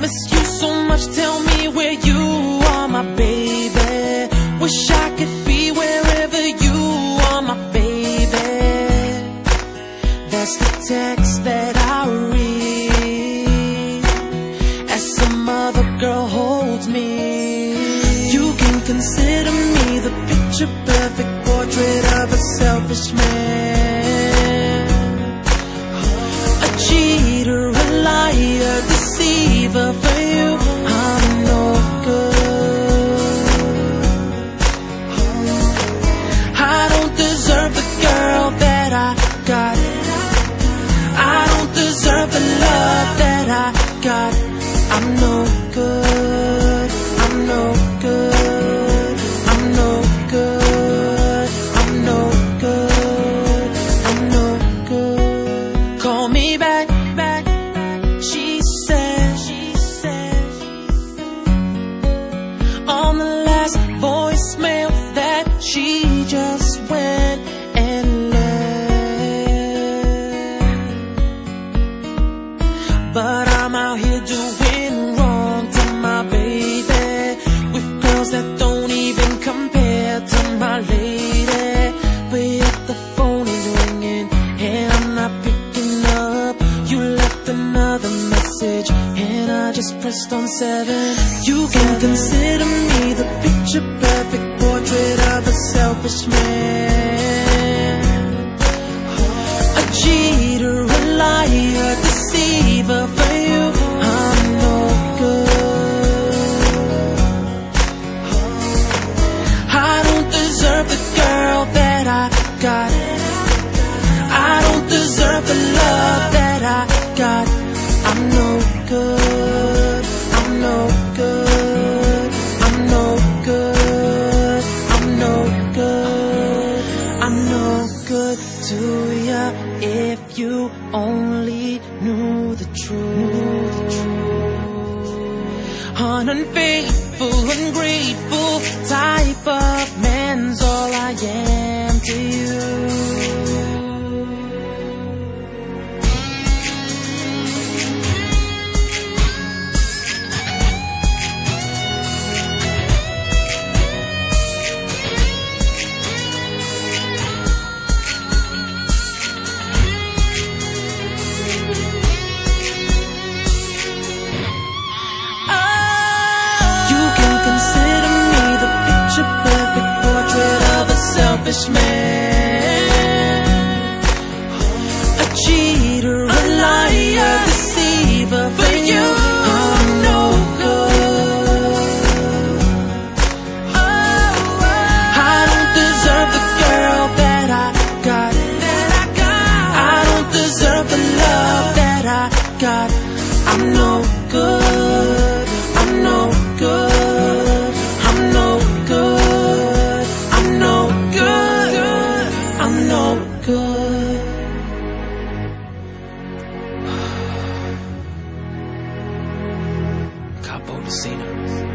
Miss you so much, tell me where you are, my baby. Wish I could be wherever you are, my baby. That's the text that I read as some other girl holds me. You can consider me the picture-perfect portrait of a selfish man, a cheater, a liar, deceiver. For you, I'm no good. I don't deserve the girl that I got. I don't deserve the love that I got. I'm no good. I'm no good. I'm no good. I'm no good. I'm no good. Call me back, back. She said on the last voicemail that she just went and left. But I'm out here doing wrong to my baby, with girls that don't even compare to my lady. But yet the phone is ringing and I'm not picking up. You left another message and I just pressed on 7. You can consider me the picture-perfect portrait of a selfish man, a cheater, a liar, deceiver. For you, I'm no good. I don't deserve the girl that I got. I don't deserve the love that I got. I'm no good. I'm no good. I'm no good. I'm no good. I'm no good to ya. If you only knew the truth. An unfaithful, ungrateful type of man's all I am to you. Perfect portrait of a selfish man, a cheater, a liar, deceiver. For you, I'm no good. I don't deserve the girl that I got. I don't deserve the love that I got. I'm no good. I'm no good. I'm no good. I'm no good. I'm no good. Capo Messina.